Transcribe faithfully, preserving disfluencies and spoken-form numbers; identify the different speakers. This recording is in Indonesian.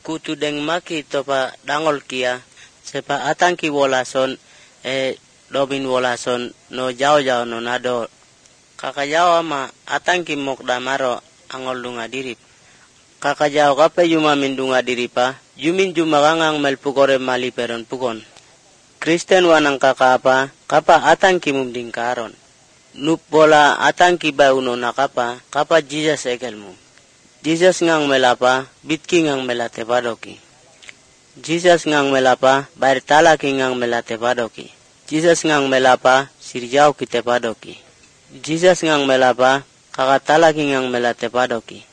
Speaker 1: kutu deng maki topa dangol kia sepa atangki wolason e dobin wolason no jao jao no nado kaka jao ama atangki mokda maro angol dunga dirip kaka jao kape yuma min dunga diripa yumin juma kangang mel pukore mali peron pukon Kristen wanang kaka apa kapa atangki mumding karon nup bola atangki bauno nakapa kapa Jesus ekelmu Jesus ngang melapa, bitki ngang melate padoki. Jesus ngang melapa, bair talaki ngang melate padoki. Jesus ngang melapa, sirjau kite padoki. Jesus ngang melapa, kakatalaki ngang melate padoki.